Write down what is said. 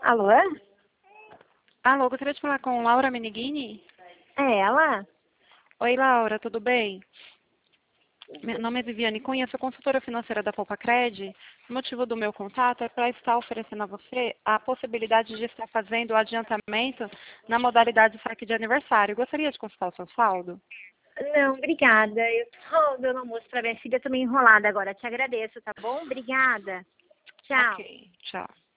Alô? Alô, gostaria de falar com Laura Meneghini? É ela? Oi, Laura, tudo bem? Meu nome é Viviane Cunha, sou consultora financeira da Poupa-Cred. O motivo do meu contato é para estar oferecendo a você a possibilidade de estar fazendo o adiantamento na modalidade saque de aniversário. Gostaria de consultar o seu saldo? Não, obrigada. Eu tô dando almoço pra minha filha, tô meio enrolada agora. Te agradeço, tá bom? Obrigada. Tchau. Ok, tchau.